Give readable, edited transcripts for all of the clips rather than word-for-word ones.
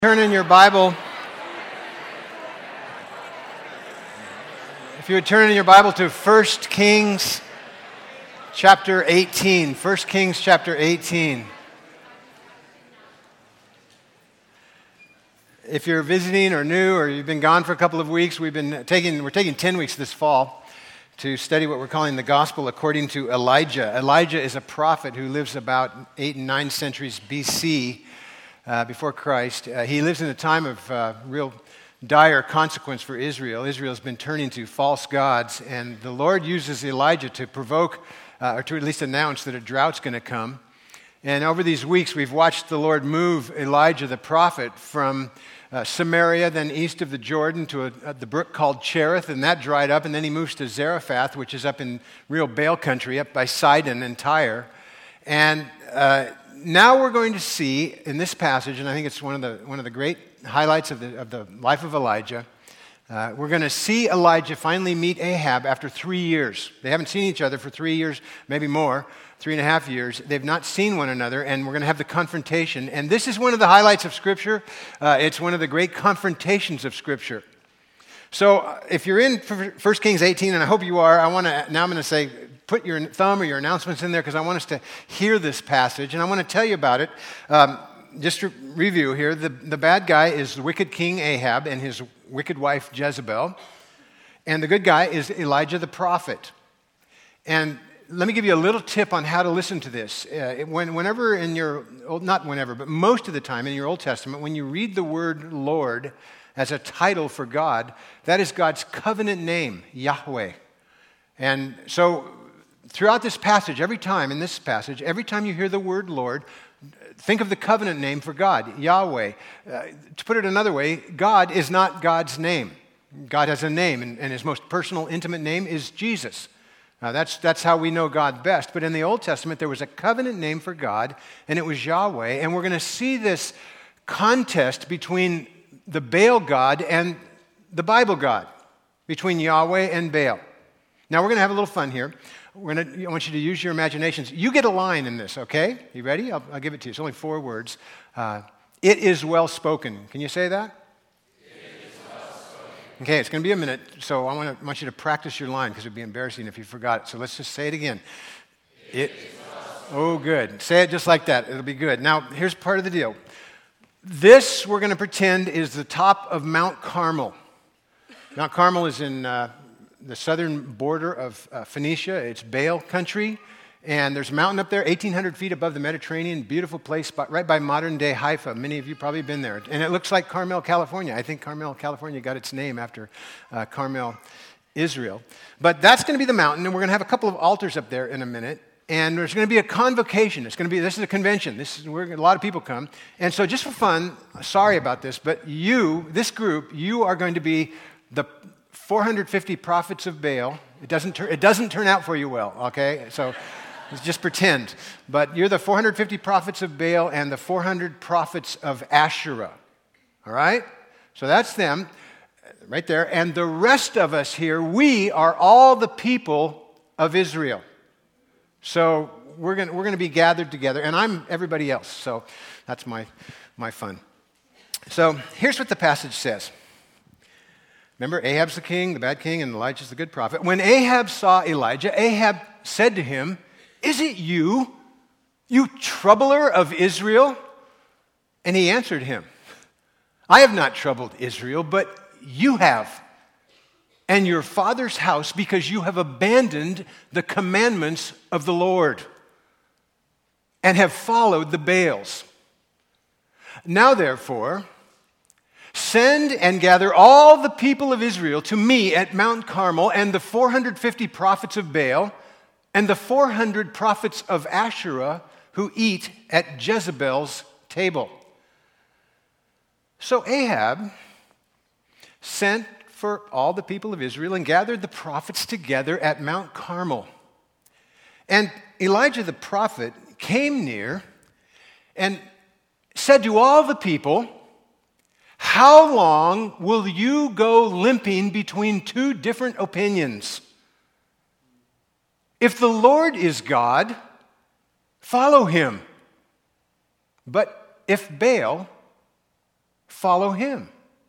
Turn in your Bible. If you would turn in your Bible to 1 Kings chapter 18. 1 Kings chapter 18. If you're visiting or new or you've been gone for a couple of weeks, we're taking 10 weeks this fall to study what we're calling the gospel according to Elijah. Elijah is a prophet who lives about 8 and 9 centuries BC. Before Christ. He lives in a time of real dire consequence for Israel. Israel's been turning to false gods, and the Lord uses Elijah to provoke, or to at least announce that a drought's going to come. And over these weeks, we've watched the Lord move Elijah the prophet from Samaria, then east of the Jordan, to the brook called Cherith, and that dried up, and then he moves to Zarephath, which is up in real Baal country, up by Sidon and Tyre. And now we're going to see in this passage, and I think it's one of the great highlights of the life of Elijah. We're going to see Elijah finally meet Ahab after 3 years. They haven't seen each other for 3 years, maybe more, 3.5 years. They've not seen one another, and we're going to have the confrontation. And this is one of the highlights of Scripture. It's one of the great confrontations of Scripture. So if you're in 1 Kings 18, and I hope you are, I'm going to say, put your thumb or your announcements in there because I want us to hear this passage, and I want to tell you about it. Just to review here, the bad guy is the wicked king Ahab and his wicked wife Jezebel, and the good guy is Elijah the prophet. And let me give you a little tip on how to listen to this. Whenever in your, not whenever, but most of the time in your Old Testament, when you read the word Lord as a title for God, that is God's covenant name, Yahweh. And so throughout this passage, every time you hear the word Lord, think of the covenant name for God, Yahweh. To put it another way, God is not God's name. God has a name, and his most personal, intimate name is Jesus. That's how we know God best. But in the Old Testament, there was a covenant name for God, and it was Yahweh. And we're going to see this contest between the Baal God and the Bible God, between Yahweh and Baal. Now, we're going to have a little fun here. I want you to use your imaginations. You get a line in this, okay? You ready? I'll give it to you. It's only 4 words. It is well spoken. Can you say that? It is well spoken. Okay, it's going to be a minute, so I want you to practice your line because it would be embarrassing if you forgot it. So let's just say it again. It is well spoken. Oh, good. Say it just like that. It'll be good. Now, here's part of the deal. This, we're going to pretend, is the top of Mount Carmel. Mount Carmel is in the southern border of Phoenicia. It's Baal country, and there's a mountain up there 1,800 feet above the Mediterranean, beautiful place right by modern-day Haifa. Many of you probably been there. And it looks like Carmel, California. I think Carmel, California got its name after Carmel, Israel. But that's going to be the mountain, and we're going to have a couple of altars up there in a minute, and there's going to be a convocation. This is a convention. A lot of people come. And so just for fun, sorry about this, but this group, you are going to be the 450 prophets of Baal. It doesn't turn out for you well, okay? So let's just pretend. But you're the 450 prophets of Baal and the 400 prophets of Asherah, all right? So that's them right there. And the rest of us here, we are all the people of Israel. So we're going to be gathered together, and I'm everybody else. So that's my fun. So here's what the passage says. Remember, Ahab's the king, the bad king, and Elijah's the good prophet. When Ahab saw Elijah, Ahab said to him, "Is it you, you troubler of Israel?" And he answered him, "I have not troubled Israel, but you have, and your father's house, because you have abandoned the commandments of the Lord and have followed the Baals. Now, therefore, send and gather all the people of Israel to me at Mount Carmel, and the 450 prophets of Baal and the 400 prophets of Asherah who eat at Jezebel's table." So Ahab sent for all the people of Israel and gathered the prophets together at Mount Carmel. And Elijah the prophet came near and said to all the people, "How long will you go limping between 2 different opinions? If the Lord is God, follow him. But if Baal, follow him."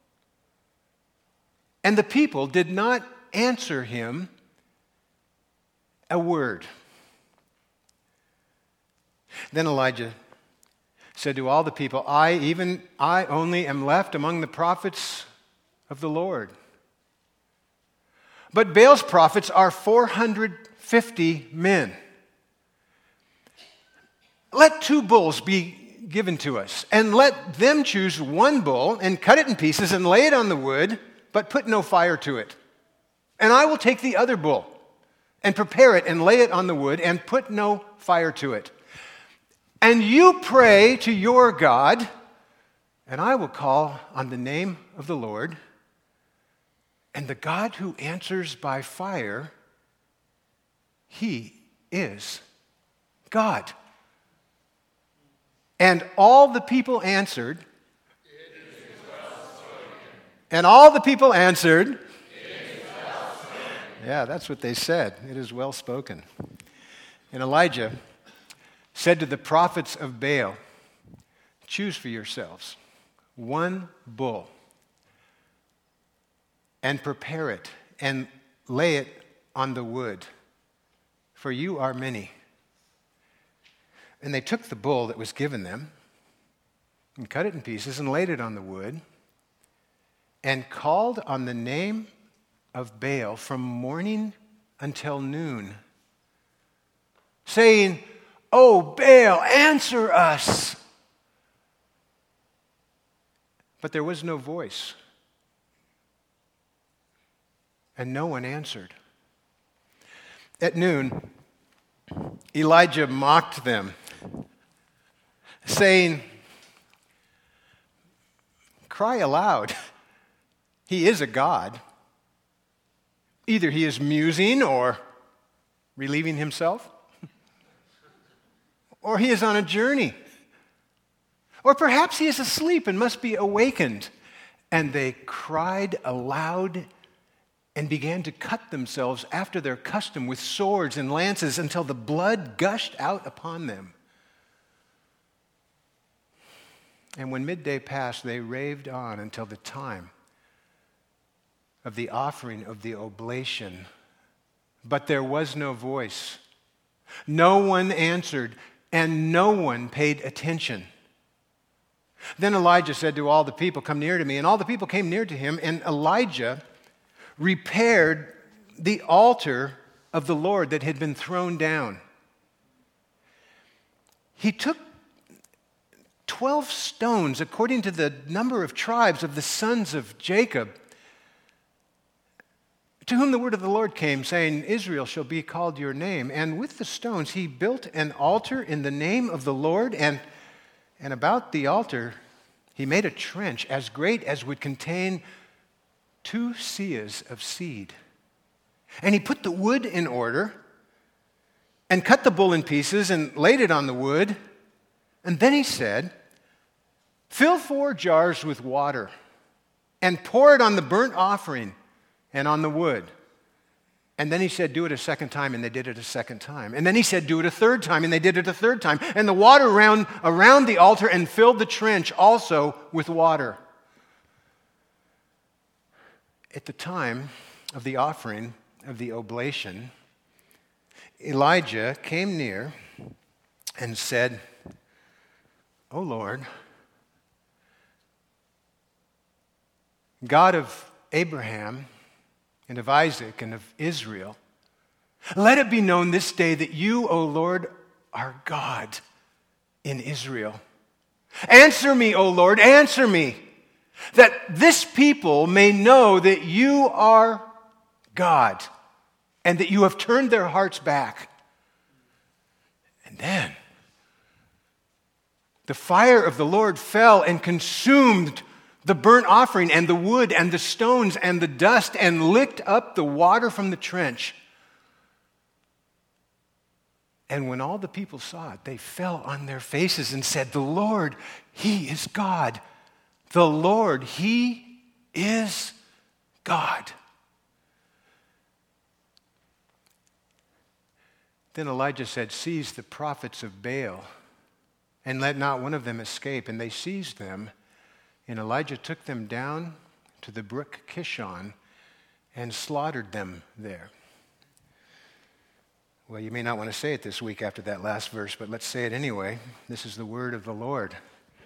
And the people did not answer him a word. Then Elijah said to all the people, I only am left among the prophets of the Lord. But Baal's prophets are 450 men. Let 2 bulls be given to us, and let them choose 1 bull and cut it in pieces and lay it on the wood, but put no fire to it. And I will take the other bull and prepare it and lay it on the wood and put no fire to it. And you pray to your God, and I will call on the name of the Lord. And the God who answers by fire, he is God. And all the people answered, "It is well spoken." And all the people answered, "It is well spoken." Yeah, that's what they said. It is well spoken. And Elijah said to the prophets of Baal, "Choose for yourselves 1 bull and prepare it and lay it on the wood, for you are many." And they took the bull that was given them and cut it in pieces and laid it on the wood and called on the name of Baal from morning until noon, saying, "O Baal, answer us." But there was no voice, and no one answered. At noon, Elijah mocked them, saying, "Cry aloud. He is a god. Either he is musing or relieving himself, or he is on a journey, or perhaps he is asleep and must be awakened." And they cried aloud and began to cut themselves after their custom with swords and lances until the blood gushed out upon them. And when midday passed, they raved on until the time of the offering of the oblation. But there was no voice. No one answered, and no one paid attention. Then Elijah said to all the people, "Come near to me." And all the people came near to him, and Elijah repaired the altar of the Lord that had been thrown down. He took 12 stones according to the number of tribes of the sons of Jacob, to whom the word of the Lord came, saying, "Israel shall be called your name." And with the stones he built an altar in the name of the Lord, and about the altar he made a trench as great as would contain 2 seahs of seed. And he put the wood in order and cut the bull in pieces and laid it on the wood. And then he said, "Fill 4 jars with water and pour it on the burnt offering and on the wood." And then he said, "Do it a second time," and they did it a second time. And then he said, "Do it a third time," and they did it a third time. And the water ran around the altar and filled the trench also with water. At the time of the offering of the oblation, Elijah came near and said, "O Lord, God of Abraham and of Isaac and of Israel, let it be known this day that you, O Lord, are God in Israel. Answer me, O Lord, answer me, that this people may know that you are God and that you have turned their hearts back." And then the fire of the Lord fell and consumed the burnt offering and the wood and the stones and the dust and licked up the water from the trench. And when all the people saw it, they fell on their faces and said, "The Lord, He is God. The Lord, He is God." Then Elijah said, "Seize the prophets of Baal, and let not one of them escape." And they seized them And Elijah took them down to the brook Kishon and slaughtered them there. Well, you may not want to say it this week after that last verse, but let's say it anyway. This is the word of the Lord.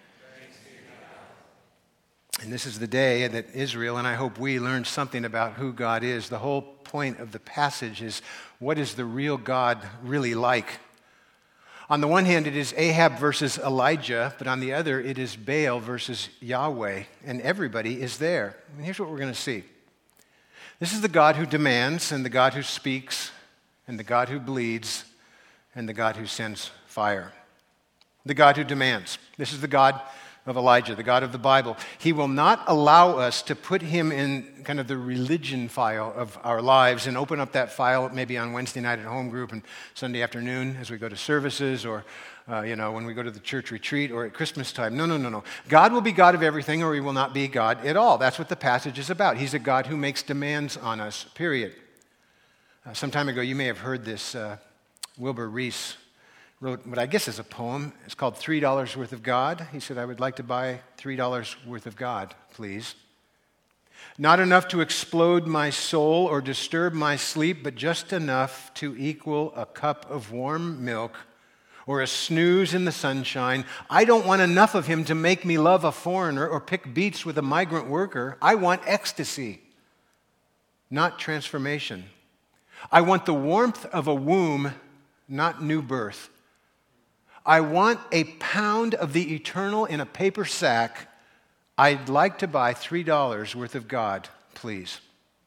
And this is the day that Israel, and I hope we, learn something about who God is. The whole point of the passage is, what is the real God really like? On the one hand, it is Ahab versus Elijah, but on the other, it is Baal versus Yahweh, and everybody is there. And here's what we're going to see. This is the God who demands, and the God who speaks, and the God who bleeds, and the God who sends fire. The God who demands. This is the God of Elijah, the God of the Bible. He will not allow us to put him in kind of the religion file of our lives and open up that file maybe on Wednesday night at home group and Sunday afternoon as we go to services or, when we go to the church retreat or at Christmas time. No. God will be God of everything or he will not be God at all. That's what the passage is about. He's a God who makes demands on us, period. Some time ago, you may have heard this. Wilbur Reese wrote what I guess is a poem. It's called $3 Worth of God. He said, I would like to buy $3 worth of God, please. Not enough to explode my soul or disturb my sleep, but just enough to equal a cup of warm milk or a snooze in the sunshine. I don't want enough of him to make me love a foreigner or pick beets with a migrant worker. I want ecstasy, not transformation. I want the warmth of a womb, not new birth. I want a pound of the eternal in a paper sack. I'd like to buy $3 worth of God, please.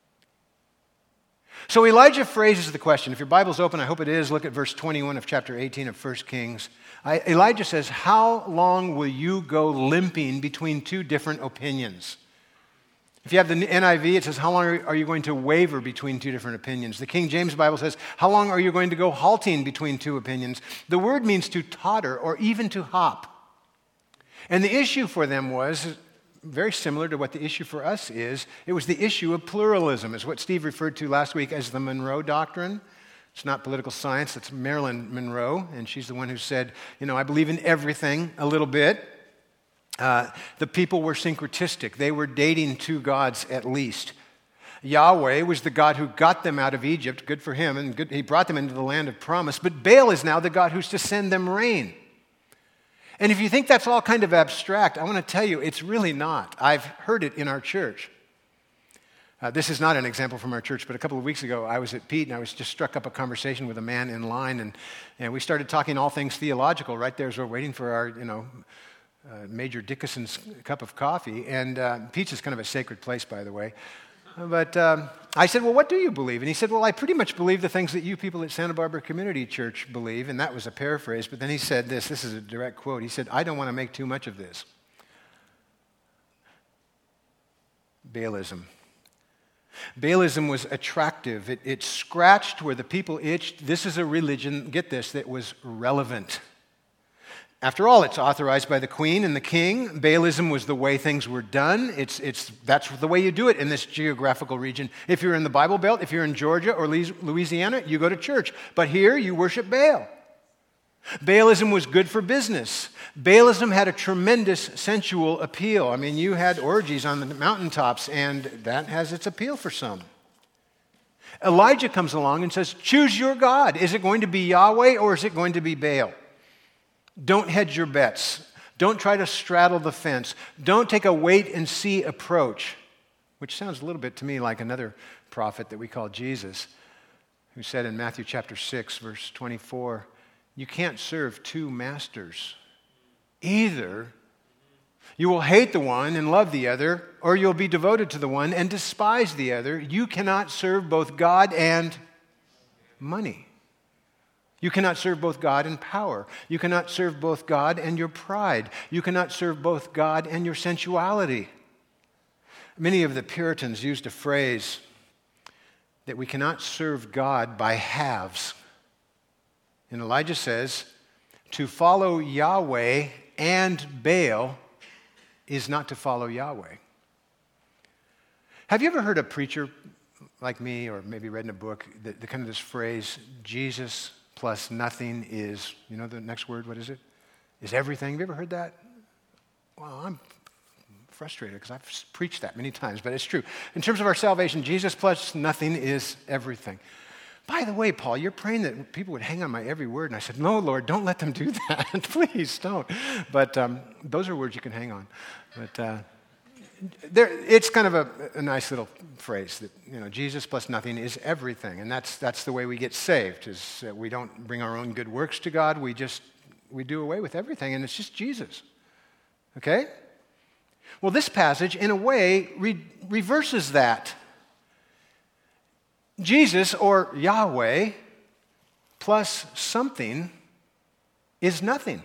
So Elijah phrases the question. If your Bible's open, I hope it is, look at verse 21 of chapter 18 of 1 Kings. Elijah says, how long will you go limping between two different opinions? If you have the NIV, it says, how long are you going to waver between two different opinions? The King James Bible says, how long are you going to go halting between two opinions? The word means to totter or even to hop. And the issue for them was very similar to what the issue for us is. It was the issue of pluralism, is what Steve referred to last week as the Monroe Doctrine. It's not political science, it's Marilyn Monroe, and she's the one who said, I believe in everything a little bit. The people were syncretistic. They were dating two gods at least. Yahweh was the God who got them out of Egypt, good for him, and he brought them into the land of promise. But Baal is now the God who's to send them rain. And if you think that's all kind of abstract, I want to tell you it's really not. I've heard it in our church. This is not an example from our church, but a couple of weeks ago I was at Pete and I was just struck up a conversation with a man in line, and we started talking all things theological right there as we're waiting for our, Major Dickinson's cup of coffee. And Pete's is kind of a sacred place, by the way. But I said, well, what do you believe? And he said, well, I pretty much believe the things that you people at Santa Barbara Community Church believe. And that was a paraphrase. But then he said this is a direct quote. He said, I don't want to make too much of this. Baalism. Baalism was attractive. It scratched where the people itched. This is a religion, get this, that was relevant. After all, it's authorized by the queen and the king. Baalism was the way things were done. That's the way you do it in this geographical region. If you're in the Bible Belt, if you're in Georgia or Louisiana, you go to church. But here, you worship Baal. Baalism was good for business. Baalism had a tremendous sensual appeal. I mean, you had orgies on the mountaintops, and that has its appeal for some. Elijah comes along and says, choose your God. Is it going to be Yahweh or is it going to be Baal? Don't hedge your bets. Don't try to straddle the fence. Don't take a wait-and-see approach, which sounds a little bit to me like another prophet that we call Jesus, who said in Matthew chapter 6, verse 24, you can't serve two masters. Either you will hate the one and love the other, or you'll be devoted to the one and despise the other. You cannot serve both God and money. You cannot serve both God and power. You cannot serve both God and your pride. You cannot serve both God and your sensuality. Many of the Puritans used a phrase that we cannot serve God by halves. And Elijah says, to follow Yahweh and Baal is not to follow Yahweh. Have you ever heard a preacher like me, or maybe read in a book, the kind of this phrase, Jesus plus nothing is, the next word, what is it? Is everything. Have you ever heard that? Well, I'm frustrated because I've preached that many times, but it's true. In terms of our salvation, Jesus plus nothing is everything. By the way, Paul, you're praying that people would hang on my every word. And I said, no, Lord, don't let them do that. Please don't. But those are words you can hang on. But it's kind of a nice little phrase that, Jesus plus nothing is everything. And that's the way we get saved, is we don't bring our own good works to God. We do away with everything, and it's just Jesus. Okay? Well, this passage, in a way, reverses that. Jesus, or Yahweh, plus something is nothing.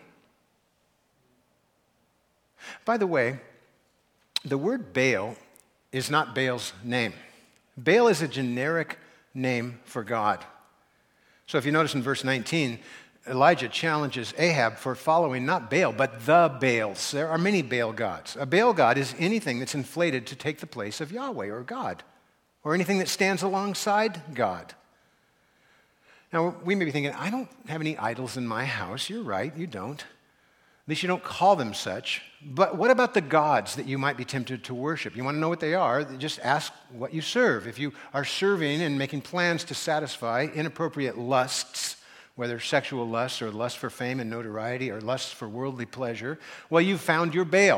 By the way, the word Baal is not Baal's name. Baal is a generic name for God. So if you notice in verse 19, Elijah challenges Ahab for following not Baal, but the Baals. There are many Baal gods. A Baal god is anything that's inflated to take the place of Yahweh or God, or anything that stands alongside God. Now, we may be thinking, I don't have any idols in my house. You're right, you don't. At least you don't call them such. But what about the gods that you might be tempted to worship? You want to know what they are? Just ask what you serve. If you are serving and making plans to satisfy inappropriate lusts, whether sexual lusts or lust for fame and notoriety or lusts for worldly pleasure, well, you've found your Baal.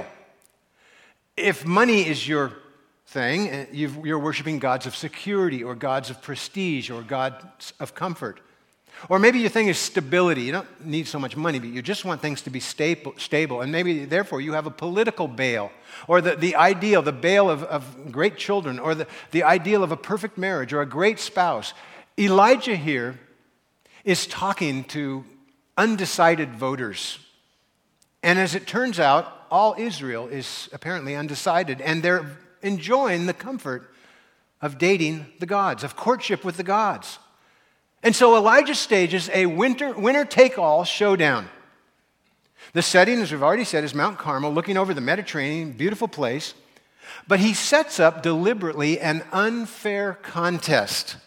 If money is your thing, you're worshiping gods of security or gods of prestige or gods of comfort. Or maybe your thing is stability. You don't need so much money, but you just want things to be stable. And maybe, therefore, you have a political Baal, or the ideal, the Baal of great children, or the ideal of a perfect marriage, or a great spouse. Elijah here is talking to undecided voters. And as it turns out, all Israel is apparently undecided, and they're enjoying the comfort of dating the gods, of courtship with the gods. And so Elijah stages a winner-take-all showdown. The setting, as we've already said, is Mount Carmel, looking over the Mediterranean, beautiful place. But he sets up deliberately an unfair contest.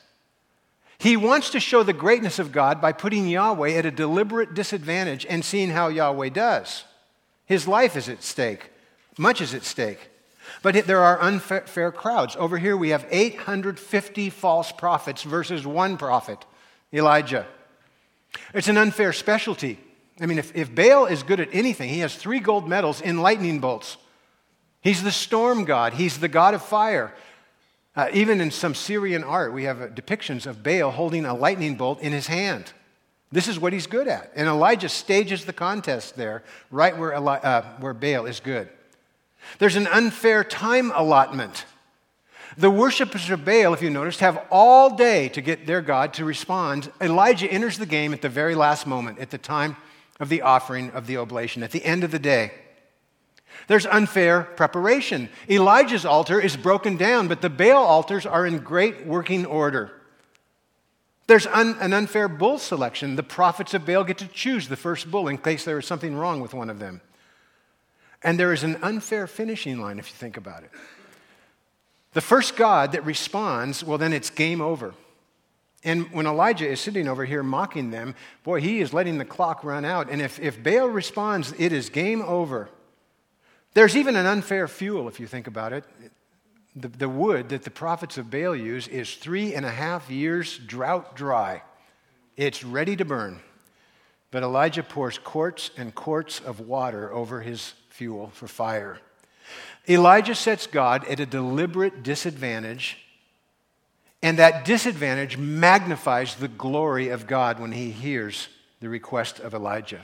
He wants to show the greatness of God by putting Yahweh at a deliberate disadvantage and seeing how Yahweh does. His life is at stake. Much is at stake. But there are unfair crowds. Over here we have 850 false prophets versus one prophet, Elijah. It's an unfair specialty. I mean, if Baal is good at anything, he has 3 gold medals in lightning bolts. He's the storm god. He's the god of fire. Even in some Syrian art, we have depictions of Baal holding a lightning bolt in his hand. This is what he's good at. And Elijah stages the contest there, right where Baal is good. There's an unfair time allotment. The worshipers of Baal, if you noticed, have all day to get their God to respond. Elijah enters the game at the very last moment, at the time of the offering of the oblation, at the end of the day. There's unfair preparation. Elijah's altar is broken down, but the Baal altars are in great working order. There's an unfair bull selection. The prophets of Baal get to choose the first bull in case there is something wrong with one of them. And there is an unfair finishing line, if you think about it. The first god that responds, well, then it's game over. And when Elijah is sitting over here mocking them, boy, he is letting the clock run out. And if Baal responds, it is game over. There's even an unfair fuel, if you think about it. The wood that the prophets of Baal use is 3.5 years drought dry. It's ready to burn. But Elijah pours quarts and quarts of water over his fuel for fire. Elijah sets God at a deliberate disadvantage, and that disadvantage magnifies the glory of God when he hears the request of Elijah.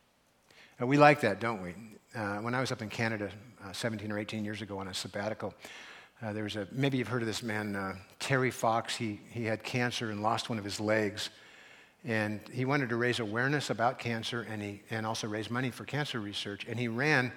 And we like that, don't we? When I was up in Canada 17 or 18 years ago on a sabbatical, there was maybe you've heard of this man, Terry Fox. He had cancer and lost one of his legs. And he wanted to raise awareness about cancer and also raise money for cancer research. And he ran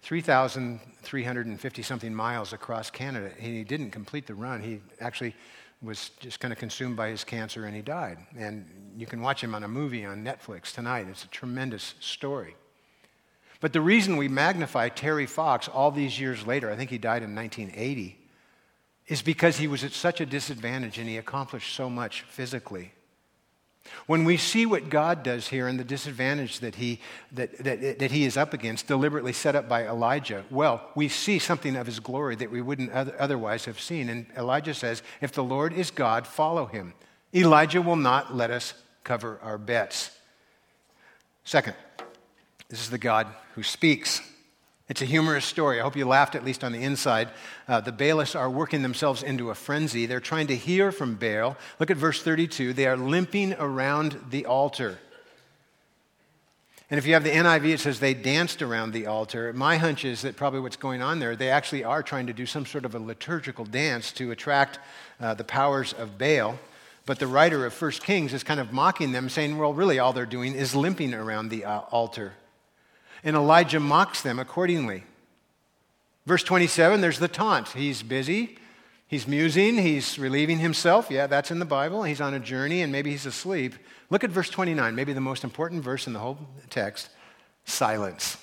3,350-something miles across Canada. And he didn't complete the run. He actually was just kind of consumed by his cancer, and he died. And you can watch him on a movie on Netflix tonight. It's a tremendous story. But the reason we magnify Terry Fox all these years later, I think he died in 1980, is because he was at such a disadvantage and he accomplished so much physically. When we see what God does here and the disadvantage that he is up against, deliberately set up by Elijah, well, we see something of his glory that we wouldn't otherwise have seen. And Elijah says, if the Lord is God, follow him. Elijah will not let us cover our bets. Second, this is the God who speaks. It's a humorous story. I hope you laughed, at least on the inside. The Baalists are working themselves into a frenzy. They're trying to hear from Baal. Look at verse 32. They are limping around the altar. And if you have the NIV, it says they danced around the altar. My hunch is that probably what's going on there, they actually are trying to do some sort of a liturgical dance to attract the powers of Baal. But the writer of 1 Kings is kind of mocking them, saying, well, really all they're doing is limping around the altar. And Elijah mocks them accordingly. Verse 27, there's the taunt. He's busy, he's musing, he's relieving himself. Yeah, that's in the Bible. He's on a journey and maybe he's asleep. Look at verse 29, maybe the most important verse in the whole text. Silence.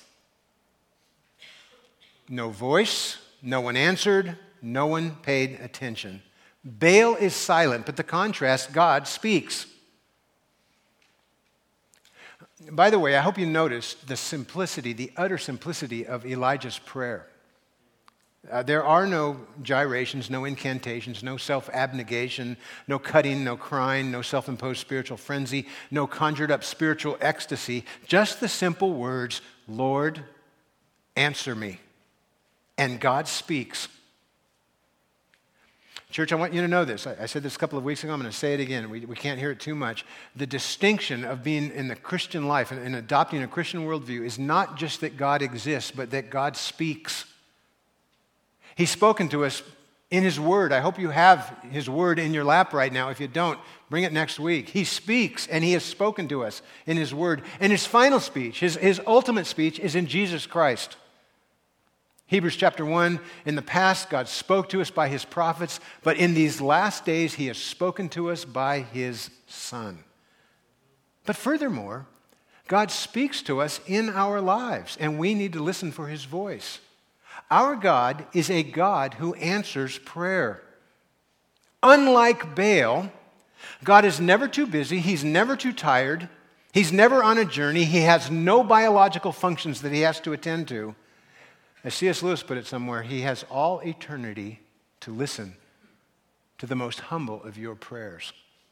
No voice, no one answered, no one paid attention. Baal is silent, but the contrast, God speaks. By the way, I hope you noticed the simplicity, the utter simplicity of Elijah's prayer. There are no gyrations, no incantations, no self-abnegation, no cutting, no crying, no self-imposed spiritual frenzy, no conjured up spiritual ecstasy, just the simple words, Lord, answer me. And God speaks. Church, I want you to know this. I said this a couple of weeks ago. I'm going to say it again. We can't hear it too much. The distinction of being in the Christian life and adopting a Christian worldview is not just that God exists, but that God speaks. He's spoken to us in His Word. I hope you have His Word in your lap right now. If you don't, bring it next week. He speaks, and He has spoken to us in His Word. And His final speech, His ultimate speech, is in Jesus Christ. Hebrews chapter 1, in the past, God spoke to us by His prophets, but in these last days, He has spoken to us by His Son. But furthermore, God speaks to us in our lives, and we need to listen for His voice. Our God is a God who answers prayer. Unlike Baal, God is never too busy, He's never too tired, He's never on a journey, He has no biological functions that He has to attend to. As C.S. Lewis put it somewhere, He has all eternity to listen to the most humble of your prayers.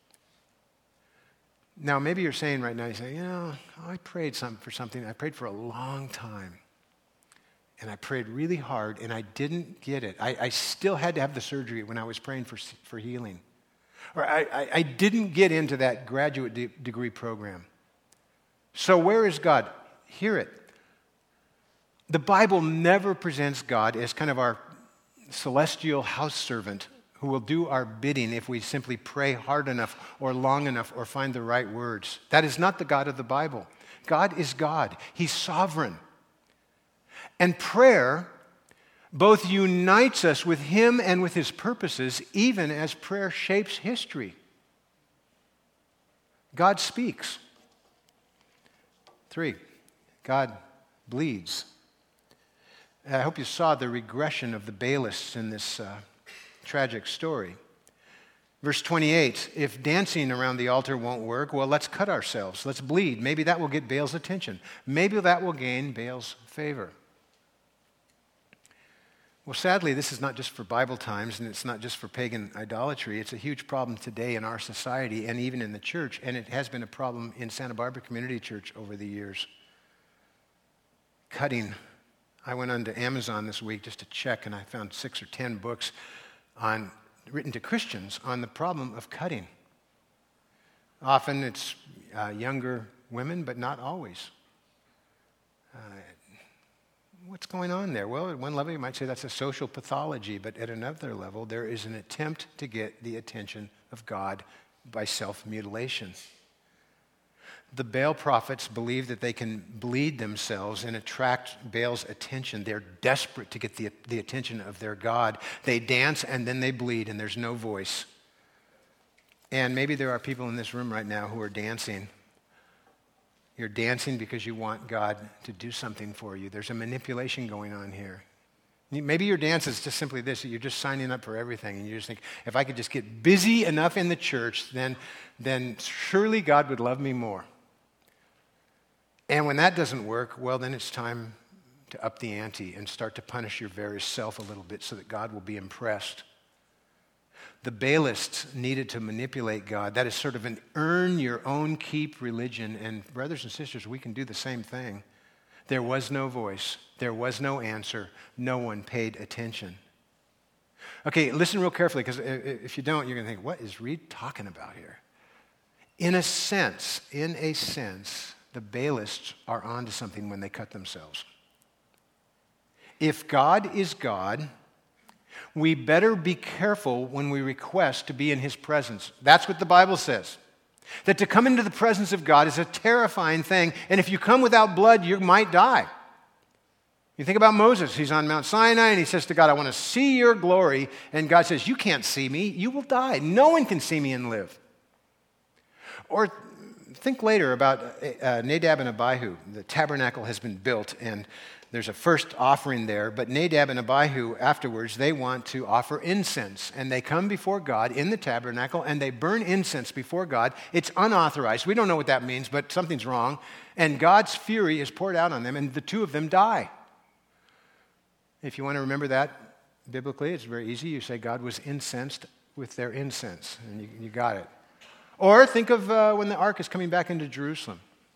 Now, maybe you're saying right now, you say, I prayed for something. I prayed for a long time. And I prayed really hard, and I didn't get it. I still had to have the surgery when I was praying for healing. Or I didn't get into that graduate degree program. So where is God? Hear it. The Bible never presents God as kind of our celestial house servant who will do our bidding if we simply pray hard enough or long enough or find the right words. That is not the God of the Bible. God is God. He's sovereign. And prayer both unites us with Him and with His purposes, even as prayer shapes history. God speaks. 3, God bleeds. I hope you saw the regression of the Baalists in this tragic story. Verse 28, if dancing around the altar won't work, well, let's cut ourselves. Let's bleed. Maybe that will get Baal's attention. Maybe that will gain Baal's favor. Well, sadly, this is not just for Bible times, and it's not just for pagan idolatry. It's a huge problem today in our society and even in the church, and it has been a problem in Santa Barbara Community Church over the years. Cutting. I went onto Amazon this week just to check, and I found 6 or 10 books written to Christians on the problem of cutting. Often it's younger women, but not always. What's going on there? Well, at one level you might say that's a social pathology, but at another level there is an attempt to get the attention of God by self-mutilation. The Baal prophets believe that they can bleed themselves and attract Baal's attention. They're desperate to get the attention of their God. They dance and then they bleed and there's no voice. And maybe there are people in this room right now who are dancing. You're dancing because you want God to do something for you. There's a manipulation going on here. Maybe your dance is just simply this, that you're just signing up for everything, and you just think, if I could just get busy enough in the church, then surely God would love me more. And when that doesn't work, well, then it's time to up the ante and start to punish your very self a little bit so that God will be impressed. The Baalists needed to manipulate God. That is sort of an earn your own keep religion, and brothers and sisters, we can do the same thing. There was no voice. There was no answer. No one paid attention. Okay, listen real carefully, because if you don't, you're going to think, what is Reed talking about here? In a sense, the Baalists are onto something when they cut themselves. If God is God, we better be careful when we request to be in His presence. That's what the Bible says. That to come into the presence of God is a terrifying thing, and if you come without blood, you might die. You think about Moses. He's on Mount Sinai, and he says to God, I want to see your glory. And God says, you can't see me. You will die. No one can see me and live. Or think later about Nadab and Abihu. The tabernacle has been built, and there's a first offering there, but Nadab and Abihu afterwards, they want to offer incense, and they come before God in the tabernacle, and they burn incense before God. It's unauthorized. We don't know what that means, but something's wrong, and God's fury is poured out on them, and the two of them die. If you want to remember that biblically, it's very easy. You say God was incensed with their incense, and you got it. Or think of when the ark is coming back into Jerusalem.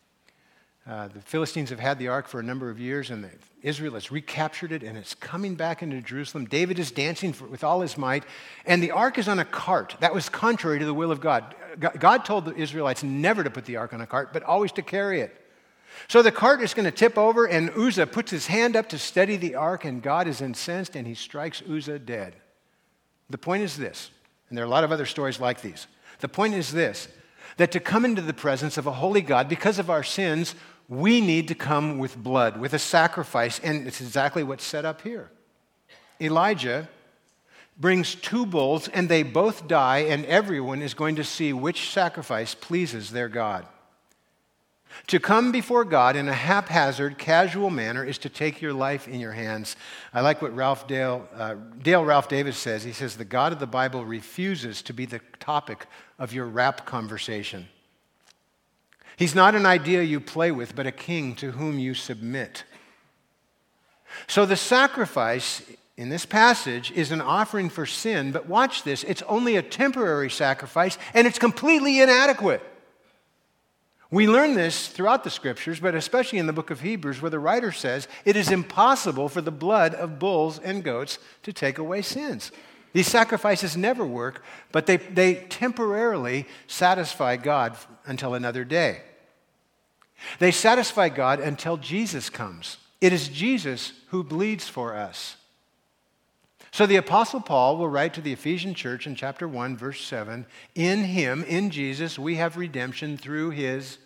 The Philistines have had the ark for a number of years, and Israel has recaptured it, and it's coming back into Jerusalem. David is dancing with all his might, and the ark is on a cart. That was contrary to the will of God. God told the Israelites never to put the ark on a cart, but always to carry it. So the cart is going to tip over, and Uzzah puts his hand up to steady the ark, and God is incensed, and he strikes Uzzah dead. The point is this, and there are a lot of other stories like these. The point is this, that to come into the presence of a holy God, because of our sins, we need to come with blood, with a sacrifice, and it's exactly what's set up here. Elijah brings 2 bulls, and they both die, and everyone is going to see which sacrifice pleases their God. To come before God in a haphazard, casual manner is to take your life in your hands. I like what Dale Ralph Davis says. He says, the God of the Bible refuses to be the topic of your rap conversation. He's not an idea you play with, but a king to whom you submit. So the sacrifice in this passage is an offering for sin, but watch this, it's only a temporary sacrifice, and it's completely inadequate. We learn this throughout the Scriptures, but especially in the book of Hebrews, where the writer says it is impossible for the blood of bulls and goats to take away sins. These sacrifices never work, but they temporarily satisfy God until another day. They satisfy God until Jesus comes. It is Jesus who bleeds for us. So the Apostle Paul will write to the Ephesian church in chapter 1, verse 7, in Him, in Jesus, we have redemption through His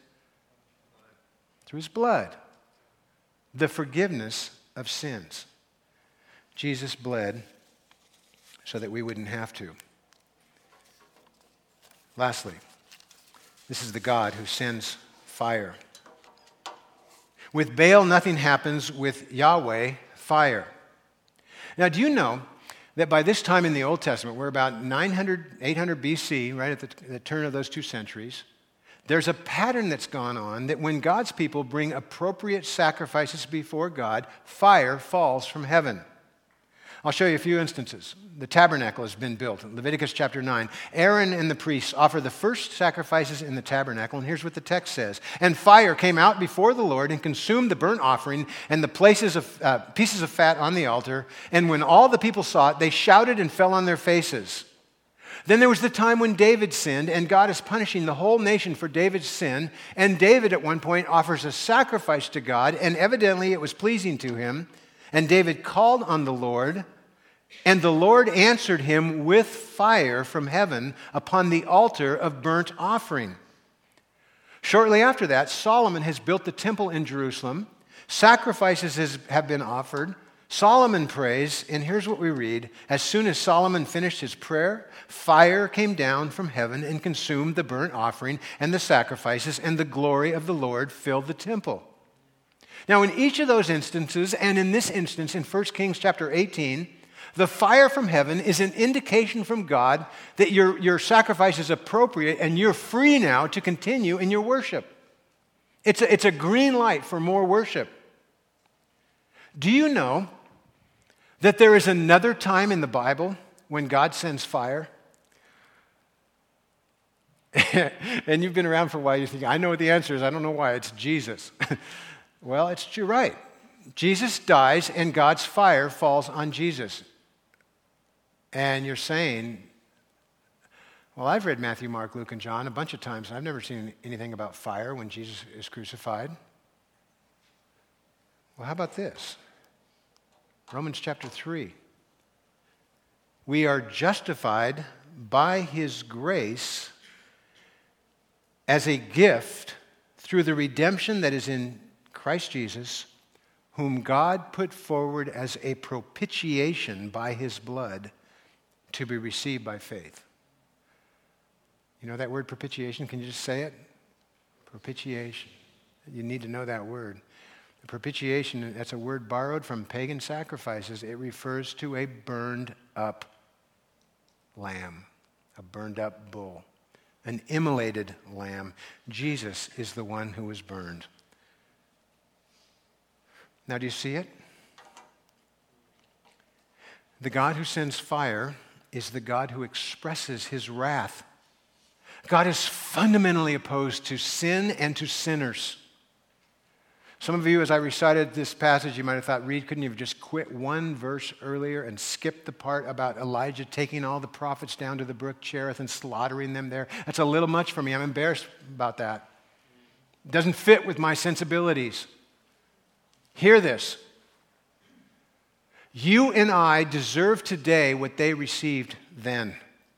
blood, the forgiveness of sins. Jesus bled so that we wouldn't have to. Lastly, this is the God who sends fire. With Baal, nothing happens. With Yahweh, fire. Now, do you know that by this time in the Old Testament, we're about 900, 800 BC, right at the turn of those 2 centuries, there's a pattern that's gone on that when God's people bring appropriate sacrifices before God, fire falls from heaven. I'll show you a few instances. The tabernacle has been built. In Leviticus chapter 9, Aaron and the priests offer the first sacrifices in the tabernacle, and here's what the text says. And fire came out before the Lord and consumed the burnt offering and the pieces of fat on the altar. And when all the people saw it, they shouted and fell on their faces. Then there was the time when David sinned, and God is punishing the whole nation for David's sin. And David at one point offers a sacrifice to God, and evidently it was pleasing to him. And David called on the Lord, and the Lord answered him with fire from heaven upon the altar of burnt offering. Shortly after that, Solomon has built the temple in Jerusalem. Sacrifices have been offered. Solomon prays, and here's what we read. As soon as Solomon finished his prayer, fire came down from heaven and consumed the burnt offering and the sacrifices, and the glory of the Lord filled the temple. Now, in each of those instances, and in this instance in 1 Kings chapter 18, the fire from heaven is an indication from God that your sacrifice is appropriate and you're free now to continue in your worship. It's a green light for more worship. Do you know that there is another time in the Bible when God sends fire? And you've been around for a while, you think, I know what the answer is, I don't know why, it's Jesus. Well, you're right. Jesus dies and God's fire falls on Jesus. And you're saying, well, I've read Matthew, Mark, Luke, and John a bunch of times. I've never seen anything about fire when Jesus is crucified. Well, how about this? Romans chapter 3. We are justified by his grace as a gift through the redemption that is in Christ Jesus, whom God put forward as a propitiation by his blood to be received by faith. You know that word propitiation? Can you just say it? Propitiation. You need to know that word. The propitiation, that's a word borrowed from pagan sacrifices. It refers to a burned up lamb, a burned up bull, an immolated lamb. Jesus is the one who was burned. Now, do you see it? The God who sends fire is the God who expresses his wrath. God is fundamentally opposed to sin and to sinners. Some of you, as I recited this passage, you might have thought, Reed, couldn't you have just quit one verse earlier and skipped the part about Elijah taking all the prophets down to the brook Cherith and slaughtering them there? That's a little much for me. I'm embarrassed about that. It doesn't fit with my sensibilities. Hear this. You and I deserve today what they received then.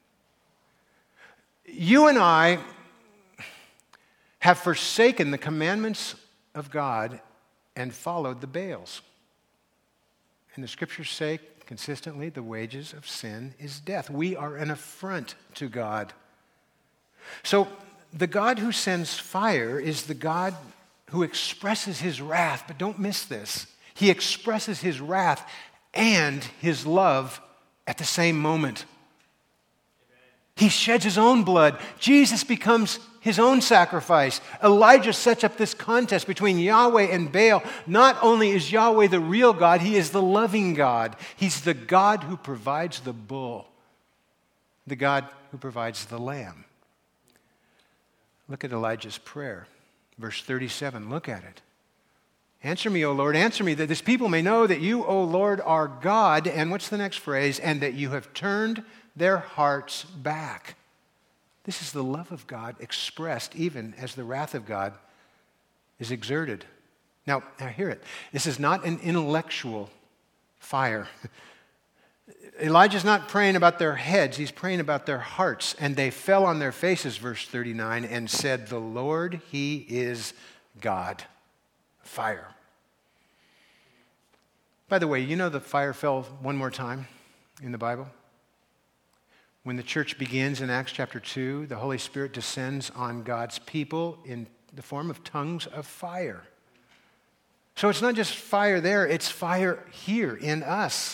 You and I have forsaken the commandments of God and followed the Baals. And the scriptures say consistently, the wages of sin is death. We are an affront to God. So the God who sends fire is the God who expresses his wrath, but don't miss this. He expresses his wrath and his love at the same moment. He sheds his own blood. Jesus becomes his own sacrifice. Elijah sets up this contest between Yahweh and Baal. Not only is Yahweh the real God, he is the loving God. He's the God who provides the bull, the God who provides the lamb. Look at Elijah's prayer. Verse 37, look at it. Answer me, O Lord, answer me, that this people may know that you, O Lord, are God. And what's the next phrase? And that you have turned their hearts back. This is the love of God expressed even as the wrath of God is exerted. Now hear it. This is not an intellectual fire. Elijah's not praying about their heads. He's praying about their hearts. And they fell on their faces, verse 39, and said, the Lord, he is God. Fire. By the way, you know the fire fell one more time in the Bible? When the church begins in Acts chapter 2, the Holy Spirit descends on God's people in the form of tongues of fire. So it's not just fire there, it's fire here in us.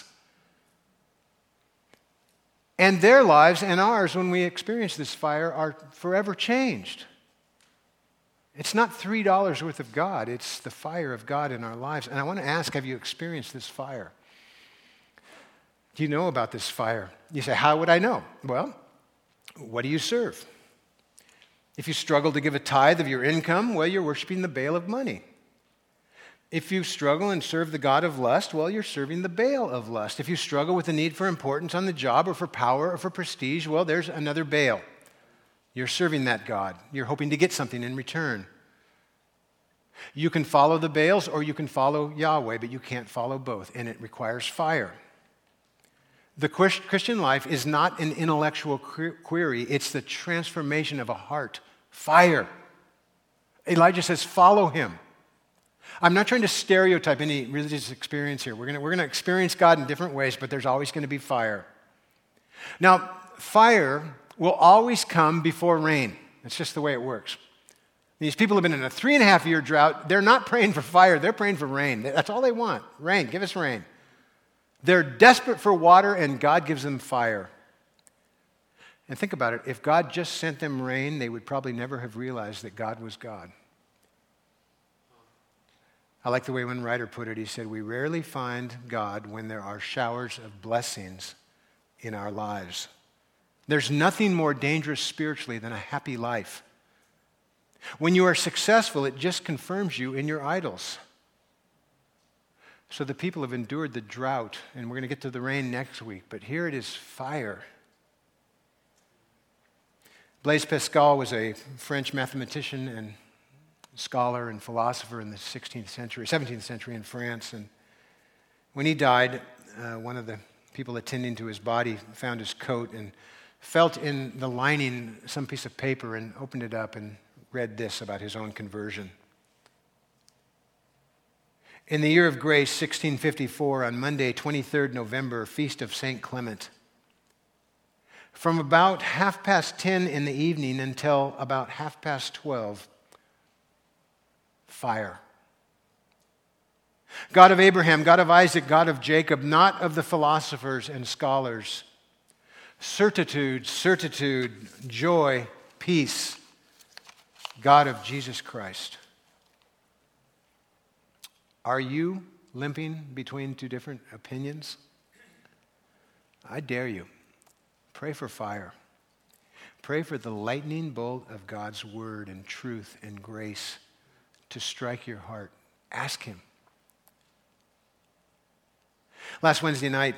And their lives and ours, when we experience this fire, are forever changed. It's not $3 worth of God, it's the fire of God in our lives. And I want to ask, have you experienced this fire? Do you know about this fire? You say, how would I know? Well, what do you serve? If you struggle to give a tithe of your income, well, you're worshiping the Baal of money. If you struggle and serve the god of lust, well, you're serving the Baal of lust. If you struggle with the need for importance on the job or for power or for prestige, well, there's another Baal. You're serving that god. You're hoping to get something in return. You can follow the Baals or you can follow Yahweh, but you can't follow both, and it requires fire. The Christian life is not an intellectual query. It's the transformation of a heart. Fire. Elijah says, follow him. I'm not trying to stereotype any religious experience here. We're going to experience God in different ways, but there's always going to be fire. Now, fire will always come before rain. That's just the way it works. These people have been in a 3.5-year drought. They're not praying for fire. They're praying for rain. That's all they want. Rain. Give us rain. They're desperate for water, and God gives them fire. And think about it. If God just sent them rain, they would probably never have realized that God was God. I like the way one writer put it. He said, we rarely find God when there are showers of blessings in our lives. There's nothing more dangerous spiritually than a happy life. When you are successful, it just confirms you in your idols. So the people have endured the drought, and we're going to get to the rain next week, but here it is fire. Blaise Pascal was a French mathematician and scholar and philosopher in the 17th century in France. And when he died, one of the people attending to his body found his coat and felt in the lining some piece of paper and opened it up and read this about his own conversion. In the year of grace, 1654, on Monday, 23rd November, feast of St. Clement, from about 10:30 in the evening until about 12:30, fire. God of Abraham, God of Isaac, God of Jacob, not of the philosophers and scholars. Certitude, joy, peace. God of Jesus Christ. Are you limping between two different opinions? I dare you. Pray for fire. Pray for the lightning bolt of God's word and truth and grace to strike your heart. Ask him. Last Tuesday night,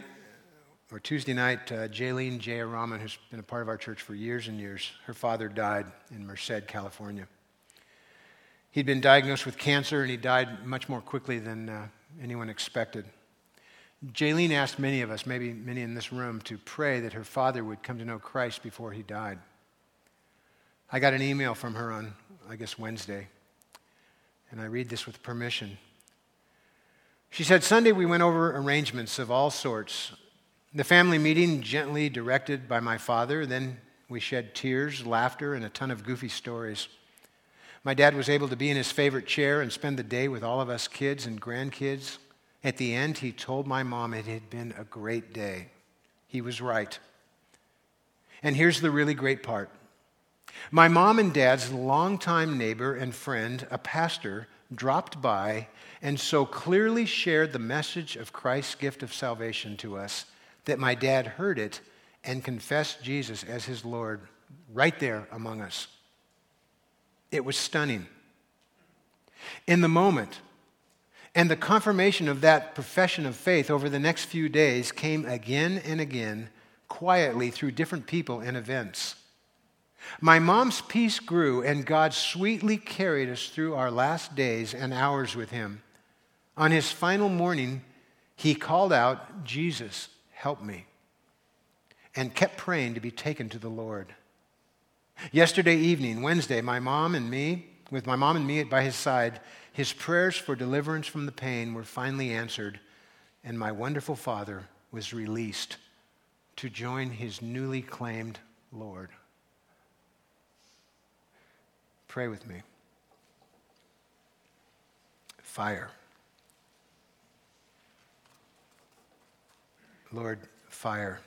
Jaylene Jayaraman, who's been a part of our church for years and years, her father died in Merced, California. He'd been diagnosed with cancer, and he died much more quickly than anyone expected. Jaylene asked many of us, maybe many in this room, to pray that her father would come to know Christ before he died. I got an email from her on, Wednesday, and I read this with permission. She said, Sunday we went over arrangements of all sorts. The family meeting gently directed by my father, then we shed tears, laughter, and a ton of goofy stories. My dad was able to be in his favorite chair and spend the day with all of us kids and grandkids. At the end, he told my mom it had been a great day. He was right. And here's the really great part. My mom and dad's longtime neighbor and friend, a pastor, dropped by and so clearly shared the message of Christ's gift of salvation to us that my dad heard it and confessed Jesus as his Lord right there among us. It was stunning. In the moment, and the confirmation of that profession of faith over the next few days came again and again, quietly through different people and events. My mom's peace grew, and God sweetly carried us through our last days and hours with him. On his final morning, he called out, Jesus, help me, and kept praying to be taken to the Lord. Yesterday evening, Wednesday, with my mom and me by his side, his prayers for deliverance from the pain were finally answered, and my wonderful father was released to join his newly claimed Lord. Pray with me. Fire. Lord, fire.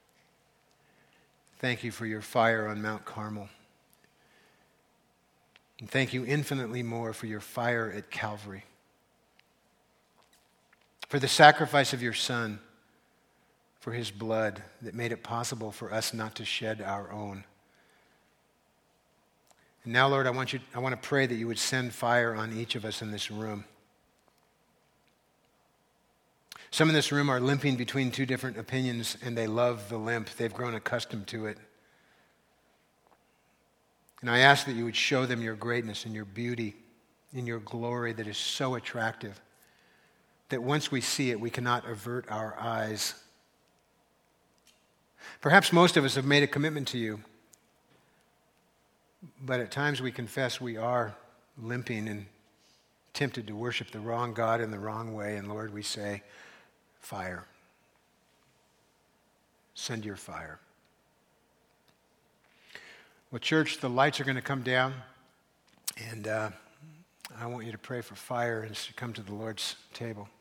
Thank you for your fire on Mount Carmel. And thank you infinitely more for your fire at Calvary. For the sacrifice of your Son, for his blood that made it possible for us not to shed our own. And now, Lord, I want to pray that you would send fire on each of us in this room. Some in this room are limping between two different opinions, and they love the limp. They've grown accustomed to it. And I ask that you would show them your greatness and your beauty and your glory that is so attractive that once we see it, we cannot avert our eyes. Perhaps most of us have made a commitment to you, but at times we confess we are limping and tempted to worship the wrong God in the wrong way. And Lord, we say, fire. Send your fire. Well, church, the lights are going to come down And I want you to pray for fire as you come to the Lord's table.